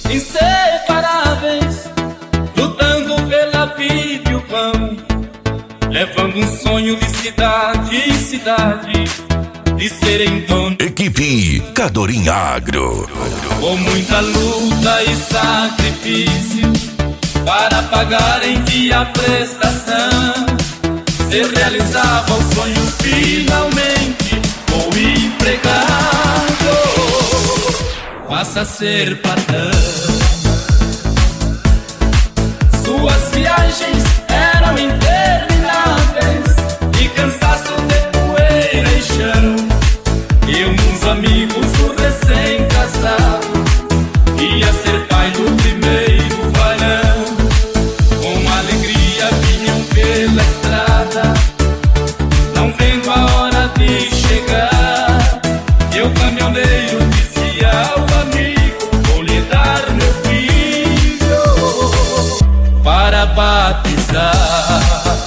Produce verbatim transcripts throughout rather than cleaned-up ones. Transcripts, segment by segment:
inseparáveis, lutando pela vida e o pão, levando um sonho de cidade em cidade, de serem donos. Equipe Cadorim Agro. Com muita luta e sacrifício, para pagar em dia a prestação, se realizava o sonho finalmente, o empregado passa a ser patrão. Suas viagens eram intermináveis, de cansaço de poeira e chão, e uns amigos do recém-casado ia ser pai do primeiro varão. Com alegria vinham pela estrada, não vendo a hora de chegar, e o caminhoneiro dizia ao amigo: vou lhe dar meu filho para batizar.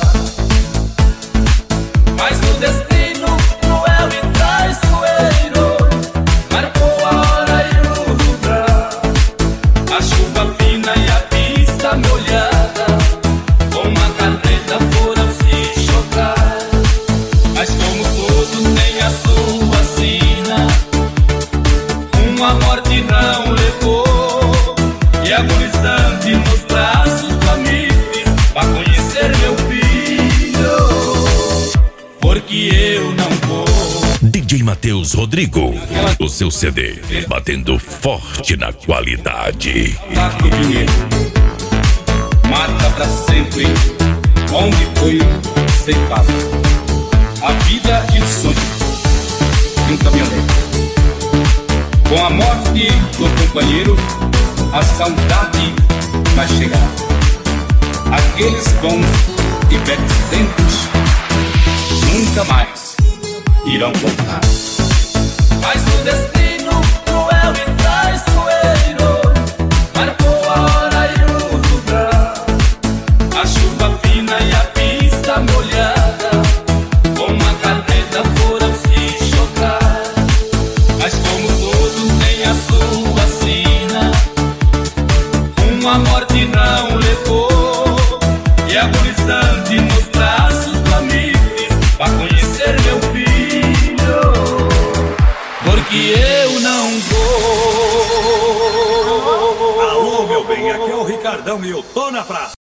Mas o destino cruel e traiçoeiro marcou a hora e o lugar, a chuva fina e a pista molhada, com a carreta foram se chocar. Mas como todos têm a sua sina, uma morte não levou, e agonizante nos braços do amigo diz: vá conhecer meu filho, porque eu não vou. D J Matheus Rodrigo, o seu C D, batendo forte na qualidade. Taco dinheiro, mata pra sempre, onde foi sem passo, a vida e o sonho de um caminhoneiro. Com a morte do companheiro, a saudade vai chegar. Aqueles bons e velhos tempos nunca mais irão voltar. Mas o destino cruel e traiçoeiro marcou a hora e o lugar, a chuva fina e a pista molhada, com a carreta foram se chocar. Mas como todos têm a sua sina, uma morte não levou, e agonizante nos braços do amigo diz: vá conhecer meu filho, porque eu não vou. Alô, meu bem, aqui é o Ricardão e eu tô na praça.